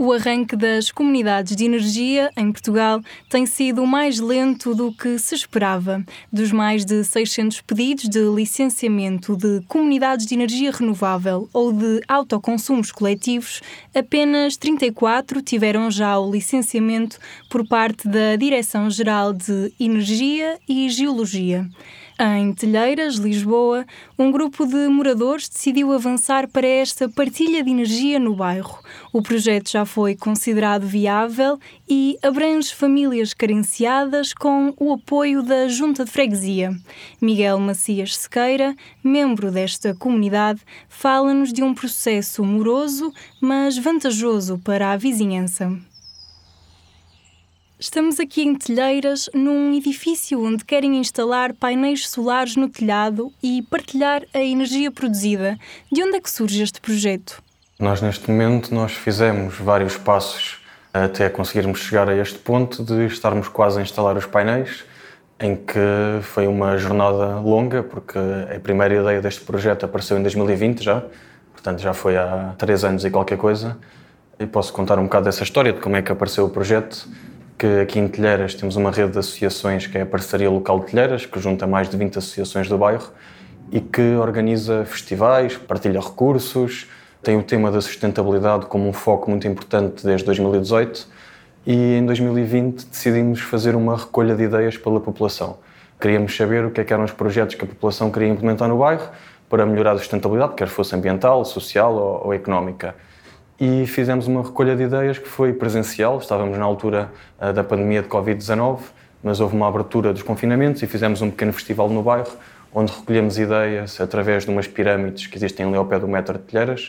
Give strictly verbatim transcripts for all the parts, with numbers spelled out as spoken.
O arranque das comunidades de energia em Portugal tem sido mais lento do que se esperava. Dos mais de seiscentos pedidos de licenciamento de comunidades de energia renovável ou de autoconsumos coletivos, apenas trinta e quatro tiveram já o licenciamento por parte da Direção-Geral de Energia e Geologia. Em Telheiras, Lisboa, um grupo de moradores decidiu avançar para esta partilha de energia no bairro. O projeto já foi considerado viável e abrange famílias carenciadas com o apoio da Junta de Freguesia. Miguel Macias Sequeira, membro desta comunidade, fala-nos de um processo moroso, mas vantajoso para a vizinhança. Estamos aqui em Telheiras, num edifício onde querem instalar painéis solares no telhado e partilhar a energia produzida. De onde é que surge este projeto? Nós, neste momento, nós fizemos vários passos até conseguirmos chegar a este ponto de estarmos quase a instalar os painéis, em que foi uma jornada longa, porque a primeira ideia deste projeto apareceu em dois mil e vinte já, portanto já foi há três anos e qualquer coisa. E posso contar um bocado dessa história, de como é que apareceu o projeto. Que aqui em Telheiras temos uma rede de associações que é a Parceria Local de Telheiras, que junta mais de vinte associações do bairro e que organiza festivais, partilha recursos, tem o tema da sustentabilidade como um foco muito importante desde dois mil e dezoito e em dois mil e vinte decidimos fazer uma recolha de ideias pela população. Queríamos saber o que é que eram os projetos que a população queria implementar no bairro para melhorar a sustentabilidade, quer fosse ambiental, social ou, ou económica. E fizemos uma recolha de ideias que foi presencial. Estávamos na altura uh, da pandemia de covid dezanove, mas houve uma abertura dos confinamentos e fizemos um pequeno festival no bairro, onde recolhemos ideias através de umas pirâmides que existem ali ao pé do metro de Telheiras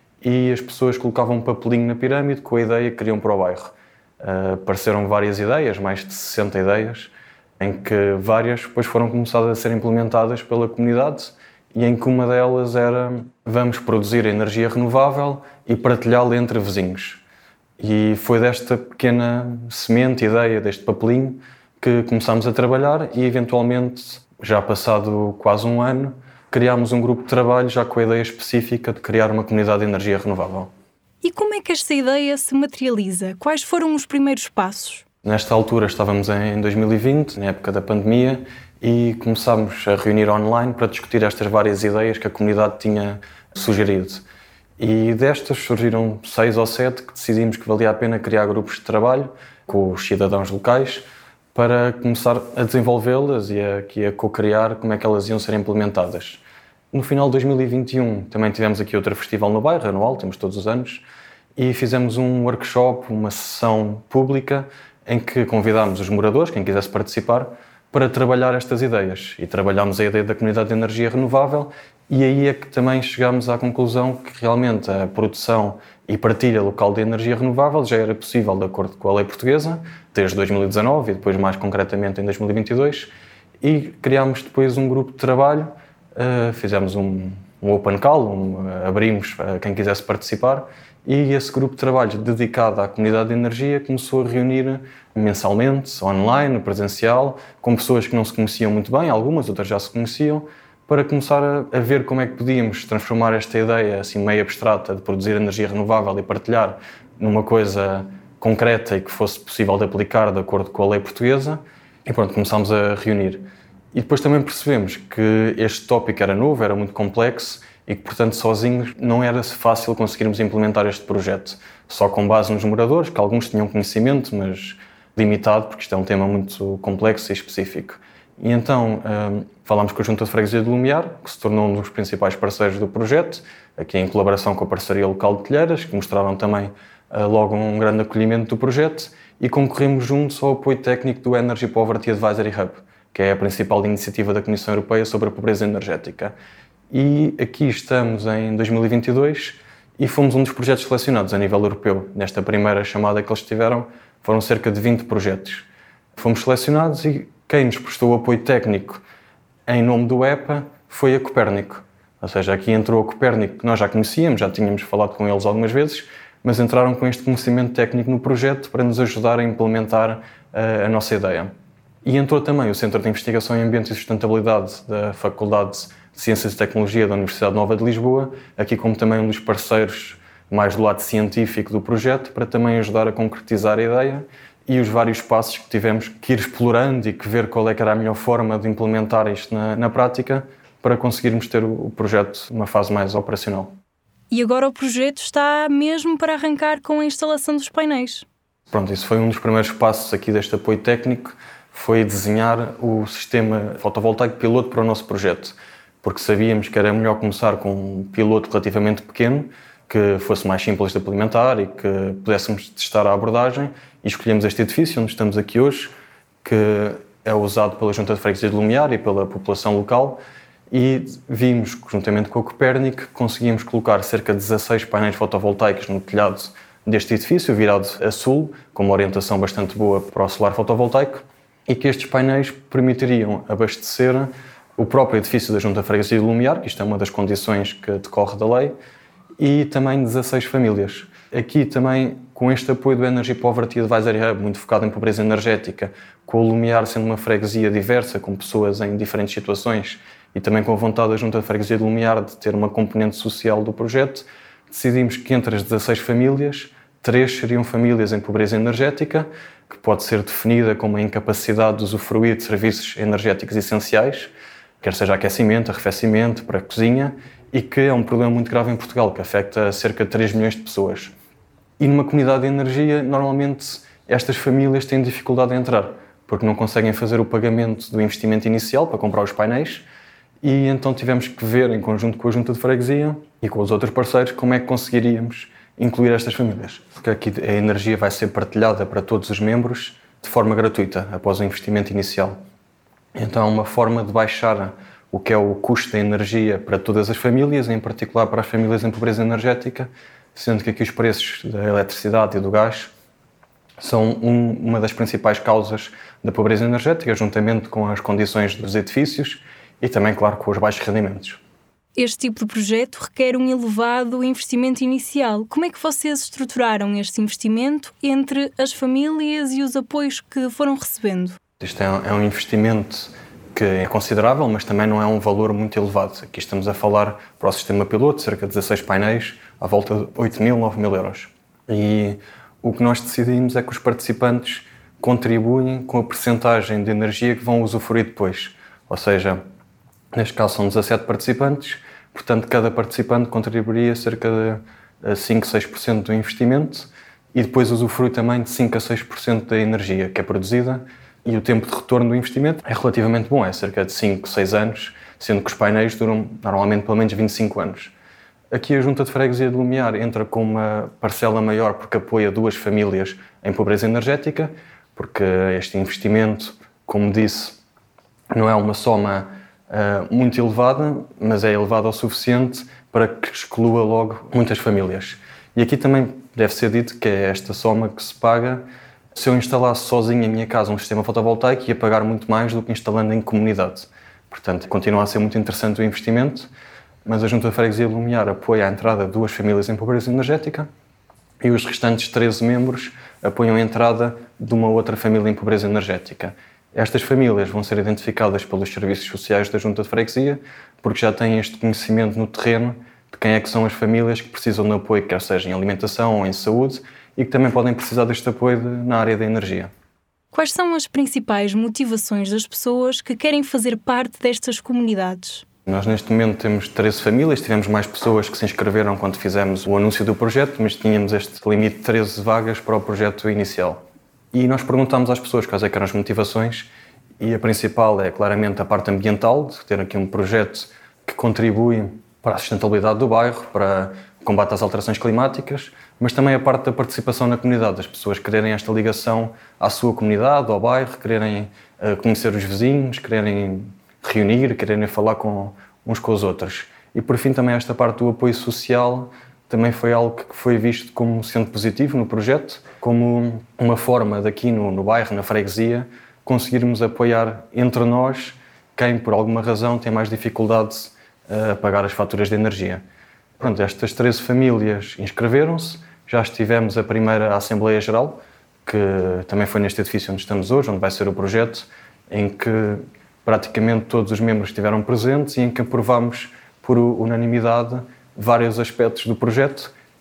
e as pessoas colocavam um papelinho na pirâmide com a ideia que queriam para o bairro. Uh, apareceram várias ideias, mais de sessenta ideias, em que várias depois foram começadas a ser implementadas pela comunidade e em que uma delas era vamos produzir energia renovável e partilhá-la entre vizinhos. E foi desta pequena semente, ideia, deste papelinho, que começámos a trabalhar e, eventualmente, já passado quase um ano, criámos um grupo de trabalho já com a ideia específica de criar uma comunidade de energia renovável. E como é que esta ideia se materializa? Quais foram os primeiros passos? Nesta altura estávamos em dois mil e vinte, na época da pandemia, e começámos a reunir online para discutir estas várias ideias que a comunidade tinha sugerido. E destas surgiram seis ou sete que decidimos que valia a pena criar grupos de trabalho com os cidadãos locais para começar a desenvolvê-las e a, a co-criar como é que elas iam ser implementadas. No final de dois mil e vinte e um também tivemos aqui outro festival no bairro, anual, temos todos os anos, e fizemos um workshop, uma sessão pública em que convidámos os moradores, quem quisesse participar, para trabalhar estas ideias. E trabalhámos a ideia da comunidade de energia renovável e aí é que também chegámos à conclusão que realmente a produção e partilha local de energia renovável já era possível de acordo com a lei portuguesa, desde dois mil e dezanove e depois mais concretamente em dois mil e vinte e dois, e criámos depois um grupo de trabalho, uh, fizemos um, um open call, um, uh, abrimos a quem quisesse participar, e esse grupo de trabalho dedicado à comunidade de energia começou a reunir mensalmente, online, presencial, com pessoas que não se conheciam muito bem, algumas, outras já se conheciam, para começar a, a ver como é que podíamos transformar esta ideia assim meio abstrata de produzir energia renovável e partilhar numa coisa concreta e que fosse possível de aplicar de acordo com a lei portuguesa. E pronto, começámos a reunir. E depois também percebemos que este tópico era novo, era muito complexo e que, portanto, sozinhos não era fácil conseguirmos implementar este projeto. Só com base nos moradores, que alguns tinham conhecimento, mas limitado, porque isto é um tema muito complexo e específico. E então um, falámos com a Junta de Freguesia de Lumiar, que se tornou um dos principais parceiros do projeto, aqui em colaboração com a Parceria Local de Telheiras, que mostraram também uh, logo um grande acolhimento do projeto, e concorremos juntos ao apoio técnico do Energy Poverty Advisory Hub, que é a principal iniciativa da Comissão Europeia sobre a pobreza energética. E aqui estamos em dois mil e vinte e dois e fomos um dos projetos selecionados a nível europeu. Nesta primeira chamada que eles tiveram, foram cerca de vinte projetos. Fomos selecionados e quem nos prestou o apoio técnico em nome do E P A foi a Copérnico. Ou seja, aqui entrou a Copérnico, que nós já conhecíamos, já tínhamos falado com eles algumas vezes, mas entraram com este conhecimento técnico no projeto para nos ajudar a implementar uh, a nossa ideia. E entrou também o Centro de Investigação em Ambiente e Sustentabilidade da Faculdade de Ciências e Tecnologia da Universidade Nova de Lisboa, aqui como também um dos parceiros mais do lado científico do projeto, para também ajudar a concretizar a ideia e os vários passos que tivemos que ir explorando e que ver qual é que era a melhor forma de implementar isto na, na prática para conseguirmos ter o, o projeto numa fase mais operacional. E agora o projeto está mesmo para arrancar com a instalação dos painéis. Pronto, isso foi um dos primeiros passos aqui deste apoio técnico, foi desenhar o sistema fotovoltaico piloto para o nosso projeto, porque sabíamos que era melhor começar com um piloto relativamente pequeno, que fosse mais simples de implementar e que pudéssemos testar a abordagem, e escolhemos este edifício onde estamos aqui hoje, que é usado pela Junta de Freguesia de Lumiar e pela população local, e vimos, juntamente com a Copérnico, que conseguimos colocar cerca de dezasseis painéis fotovoltaicos no telhado deste edifício, virado a sul, com uma orientação bastante boa para o solar fotovoltaico, e que estes painéis permitiriam abastecer o próprio edifício da Junta de Freguesia de Lumiar, que isto é uma das condições que decorre da lei, e também dezasseis famílias. Aqui também, com este apoio do Energy Poverty Advisory Hub, muito focado em pobreza energética, com o Lumiar sendo uma freguesia diversa, com pessoas em diferentes situações, e também com a vontade da Junta de Freguesia de Lumiar de ter uma componente social do projeto, decidimos que entre as dezasseis famílias, três seriam famílias em pobreza energética, que pode ser definida como a incapacidade de usufruir de serviços energéticos essenciais, quer seja aquecimento, arrefecimento, para a cozinha, e que é um problema muito grave em Portugal, que afeta cerca de três milhões de pessoas. E numa comunidade de energia, normalmente estas famílias têm dificuldade em entrar, porque não conseguem fazer o pagamento do investimento inicial para comprar os painéis, e então tivemos que ver, em conjunto com a Junta de Freguesia e com os outros parceiros, como é que conseguiríamos incluir estas famílias. Porque aqui a energia vai ser partilhada para todos os membros de forma gratuita, após o investimento inicial. Então é uma forma de baixar o que é o custo da energia para todas as famílias, em particular para as famílias em pobreza energética, sendo que aqui os preços da eletricidade e do gás são um, uma das principais causas da pobreza energética, juntamente com as condições dos edifícios e também, claro, com os baixos rendimentos. Este tipo de projeto requer um elevado investimento inicial. Como é que vocês estruturaram este investimento entre as famílias e os apoios que foram recebendo? Isto é um, é um investimento que é considerável, mas também não é um valor muito elevado. Aqui estamos a falar para o sistema piloto, cerca de dezasseis painéis, à volta de oito mil, nove mil euros. E o que nós decidimos é que os participantes contribuem com a percentagem de energia que vão usufruir depois. Ou seja, neste caso são dezassete participantes, portanto cada participante contribuiria cerca de cinco a seis por cento do investimento e depois usufrui também de cinco a seis por cento da energia que é produzida, e o tempo de retorno do investimento é relativamente bom, é cerca de cinco, seis anos, sendo que os painéis duram normalmente pelo menos vinte e cinco anos. Aqui a Junta de Freguesia de Lumiar entra com uma parcela maior porque apoia duas famílias em pobreza energética, porque este investimento, como disse, não é uma soma uh, muito elevada, mas é elevada o suficiente para que exclua logo muitas famílias. E aqui também deve ser dito que é esta soma que se paga. Se eu instalasse sozinho em minha casa um sistema fotovoltaico, ia pagar muito mais do que instalando em comunidade. Portanto, continua a ser muito interessante o investimento, mas a Junta de Freguesia de Lumiar apoia a entrada de duas famílias em pobreza energética e os restantes treze membros apoiam a entrada de uma outra família em pobreza energética. Estas famílias vão ser identificadas pelos serviços sociais da Junta de Freguesia, porque já têm este conhecimento no terreno de quem é que são as famílias que precisam de apoio, quer seja em alimentação ou em saúde, e que também podem precisar deste apoio de, na área da energia. Quais são as principais motivações das pessoas que querem fazer parte destas comunidades? Nós neste momento temos treze famílias, tivemos mais pessoas que se inscreveram quando fizemos o anúncio do projeto, mas tínhamos este limite de treze vagas para o projeto inicial. E nós perguntámos às pessoas quais é que eram as motivações, e a principal é claramente a parte ambiental, de ter aqui um projeto que contribui para a sustentabilidade do bairro, para o combate às alterações climáticas, mas também a parte da participação na comunidade, das pessoas quererem esta ligação à sua comunidade, ao bairro, quererem uh, conhecer os vizinhos, quererem reunir, quererem falar com uns com os outros. E por fim também esta parte do apoio social também foi algo que foi visto como sendo positivo no projeto, como uma forma daqui no, no bairro, na freguesia, conseguirmos apoiar entre nós quem por alguma razão tem mais dificuldade a pagar as faturas de energia. Pronto, estas treze famílias inscreveram-se, já estivemos a primeira Assembleia Geral, que também foi neste edifício onde estamos hoje, onde vai ser o projeto, em que praticamente todos os membros estiveram presentes e em que aprovámos por unanimidade vários aspectos do projeto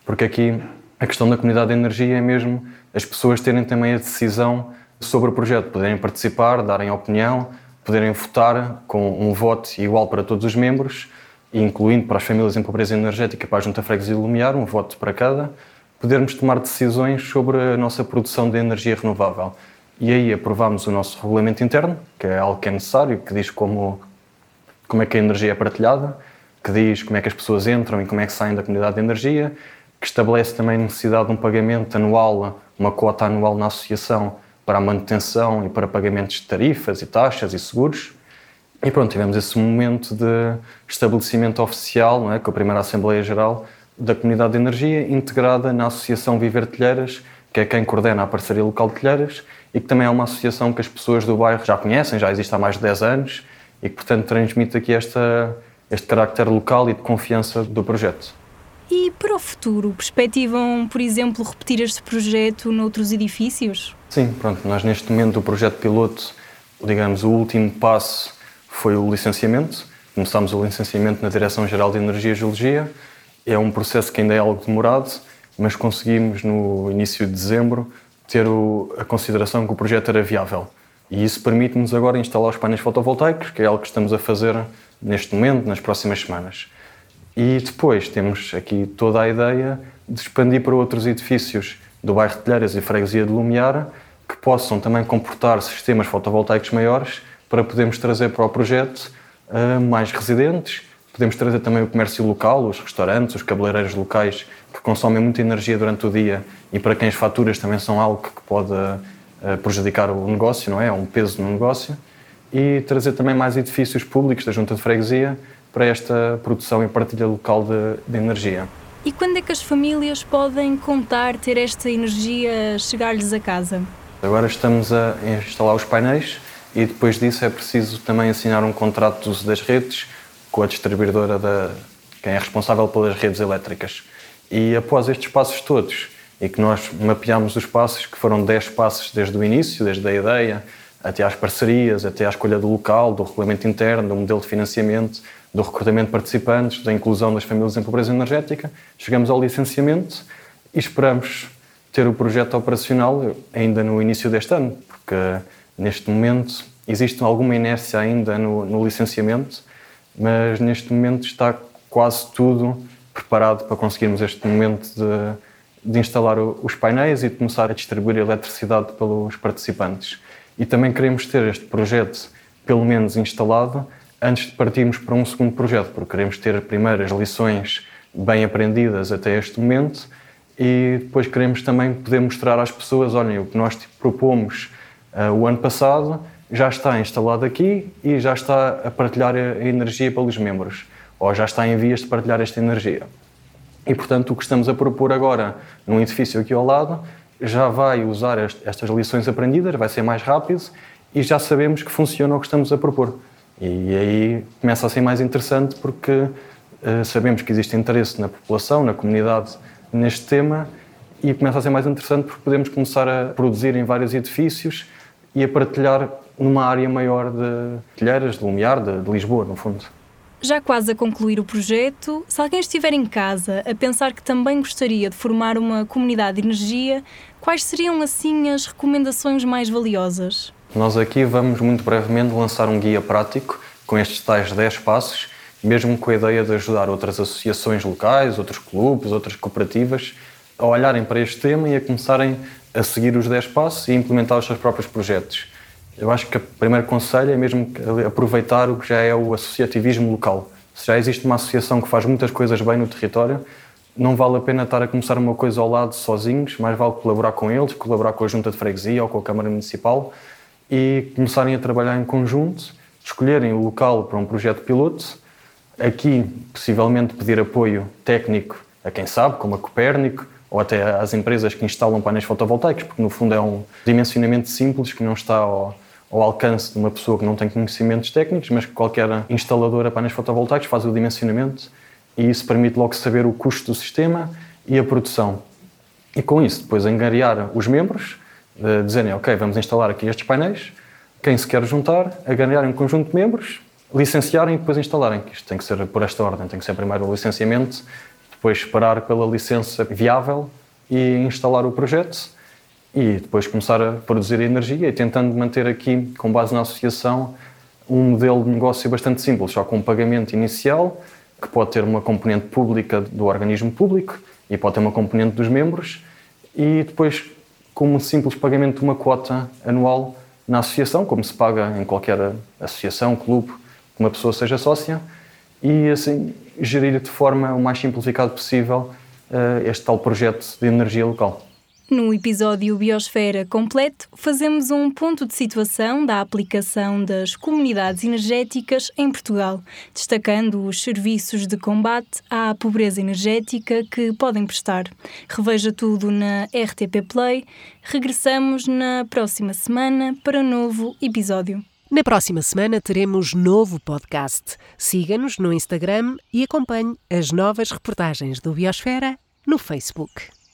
Porque aqui a questão da comunidade de energia é mesmo as pessoas terem também a decisão sobre o projeto, poderem participar, darem opinião, poderem votar com um voto igual para todos os membros, incluindo para as famílias em pobreza energética, para a Junta de Freguesia de Lumiar, um voto para cada, podermos tomar decisões sobre a nossa produção de energia renovável. E aí aprovámos o nosso regulamento interno, que é algo que é necessário, que diz como, como é que a energia é partilhada, que diz como é que as pessoas entram e como é que saem da comunidade de energia, que estabelece também a necessidade de um pagamento anual, uma cota anual na associação para a manutenção e para pagamentos de tarifas e taxas e seguros. E pronto, tivemos esse momento de estabelecimento oficial, não é, com a primeira Assembleia Geral da Comunidade de Energia, integrada na Associação Viver Telheiras, que é quem coordena a parceria local de Telheiras, e que também é uma associação que as pessoas do bairro já conhecem, já existe há mais de dez anos, e que, portanto, transmite aqui esta, este carácter local e de confiança do projeto. E para o futuro, perspectivam, por exemplo, repetir este projeto noutros edifícios? Sim, pronto, nós neste momento o projeto piloto, digamos, o último passo foi o licenciamento. Começámos o licenciamento na Direção-Geral de Energia e Geologia. É um processo que ainda é algo demorado, mas conseguimos no início de dezembro ter o, a consideração que o projeto era viável. E isso permite-nos agora instalar os painéis fotovoltaicos, que é algo que estamos a fazer neste momento, nas próximas semanas. E depois temos aqui toda a ideia de expandir para outros edifícios do bairro de Telheiras e Freguesia de Lumiar, que possam também comportar sistemas fotovoltaicos maiores para podermos trazer para o projeto uh, mais residentes. Podemos trazer também o comércio local, os restaurantes, os cabeleireiros locais, que consomem muita energia durante o dia e para quem as faturas também são algo que pode uh, prejudicar o negócio, não é? É um peso no negócio. E trazer também mais edifícios públicos da Junta de Freguesia para esta produção e partilha local de, de energia. E quando é que as famílias podem contar ter esta energia chegar-lhes a casa? Agora estamos a instalar os painéis e depois disso é preciso também assinar um contrato de uso das redes com a distribuidora, da, quem é responsável pelas redes elétricas. E após estes passos todos, e que nós mapeámos os passos, que foram dez passos desde o início, desde a ideia, até às parcerias, até à escolha do local, do regulamento interno, do modelo de financiamento, do recrutamento de participantes, da inclusão das famílias em pobreza energética, chegamos ao licenciamento e esperamos ter o projeto operacional ainda no início deste ano, porque neste momento existe alguma inércia ainda no, no licenciamento, mas neste momento está quase tudo preparado para conseguirmos este momento de, de instalar os painéis e de começar a distribuir a eletricidade pelos participantes. E também queremos ter este projeto pelo menos instalado antes de partirmos para um segundo projeto, porque queremos ter primeiro as lições bem aprendidas até este momento e depois queremos também poder mostrar às pessoas, olhem, o que nós propomos uh, o ano passado já está instalado aqui e já está a partilhar a energia pelos membros, ou já está em vias de partilhar esta energia. E, portanto, o que estamos a propor agora num edifício aqui ao lado já vai usar este, estas lições aprendidas, vai ser mais rápido e já sabemos que funciona o que estamos a propor. E aí começa a ser mais interessante porque uh, sabemos que existe interesse na população, na comunidade, neste tema e começa a ser mais interessante porque podemos começar a produzir em vários edifícios e a partilhar numa área maior de Telheiras, de Lumiar, de, de Lisboa, no fundo. Já quase a concluir o projeto, se alguém estiver em casa a pensar que também gostaria de formar uma comunidade de energia, quais seriam assim as recomendações mais valiosas? Nós aqui vamos muito brevemente lançar um guia prático com estes tais dez passos, mesmo com a ideia de ajudar outras associações locais, outros clubes, outras cooperativas a olharem para este tema e a começarem a seguir os dez passos e implementar os seus próprios projetos. Eu acho que o primeiro conselho é mesmo aproveitar o que já é o associativismo local. Se já existe uma associação que faz muitas coisas bem no território, não vale a pena estar a começar uma coisa ao lado sozinhos, mais vale colaborar com eles, colaborar com a Junta de Freguesia ou com a Câmara Municipal e começarem a trabalhar em conjunto, escolherem o local para um projeto piloto, aqui possivelmente pedir apoio técnico a quem sabe, como a Copérnico, ou até às empresas que instalam painéis fotovoltaicos, porque no fundo é um dimensionamento simples que não está ao, ao alcance de uma pessoa que não tem conhecimentos técnicos, mas que qualquer instaladora de painéis fotovoltaicos faz o dimensionamento e isso permite logo saber o custo do sistema e a produção. E com isso depois angariar os membros, de dizerem, ok, vamos instalar aqui estes painéis, quem se quer juntar, angariarem um conjunto de membros, licenciarem e depois instalarem. Isto tem que ser por esta ordem, tem que ser primeiro o licenciamento, depois esperar pela licença viável e instalar o projeto e depois começar a produzir energia e tentando manter aqui, com base na associação, um modelo de negócio bastante simples, só com um pagamento inicial, que pode ter uma componente pública do organismo público e pode ter uma componente dos membros e depois com um simples pagamento de uma quota anual na associação, como se paga em qualquer associação, clube, que uma pessoa seja sócia, e assim gerir de forma o mais simplificada possível este tal projeto de energia local. No episódio Biosfera Completo, fazemos um ponto de situação da aplicação das comunidades energéticas em Portugal, destacando os serviços de combate à pobreza energética que podem prestar. Reveja tudo na R T P Play. Regressamos na próxima semana para um novo episódio. Na próxima semana teremos novo podcast. Siga-nos no Instagram e acompanhe as novas reportagens do Biosfera no Facebook.